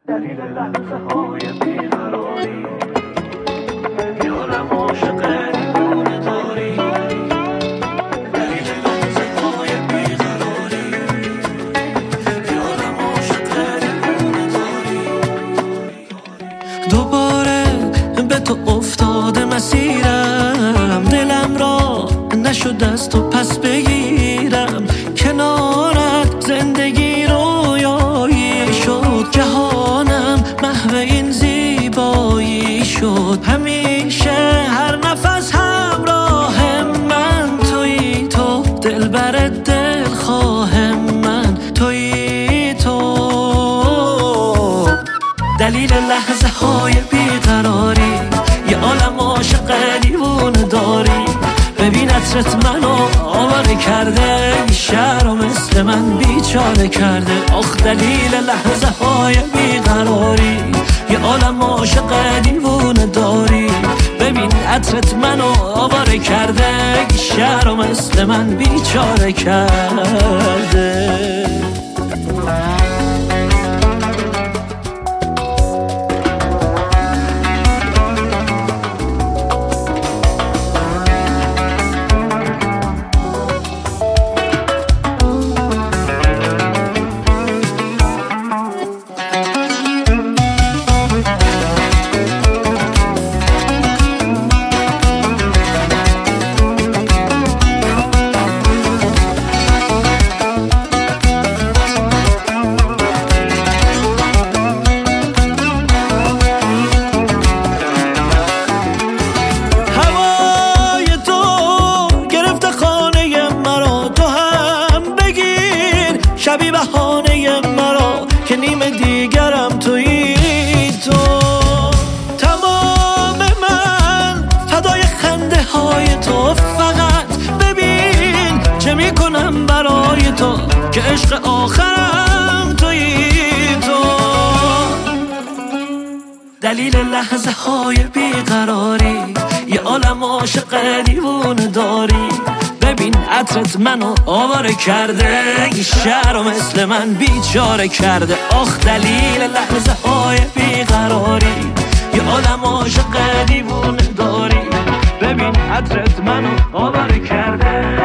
دلیل لحظه های بیقراری یارم عاشق دیوونه داری دلیل لحظه های بیقراری یارم عاشق دیوونه داری دوباره به تو افتاده مسیرم دلم را نشد از تو پس بگیرم کنارت زندگی رویایی شد جهانم محو این زیبایی شد همیشه هر نفس همراه من تویی تو دلبر دلخواه من تویی تو دلیل لحظه های بیقراری یه عالم عاشق دیوونه داری ببین عطرت منو آواره کرده شهر و مثل من بیچاره کرده آخ دلیل لحظه های بیقراری یه عالم عاشق دیوونه داری ببین عطرت منو آواره کرده شهر و مثل من بیچاره کرده شبی بهانه مرا که نیمه دیگرم تویی تو تمام من فدای خنده های تو فقط ببین چه میکنم برای تو که عشق آخرم تویی تو دلیل لحظه های بیقراری یه عالم عاشق دیوونه داری ببین عطرت منو آواره کرده شهر و مثل من بیچاره کرده آخ دلیل لحظه های بیقراری یه عالم عاشق دیوونه داری ببین عطرت منو آواره کرده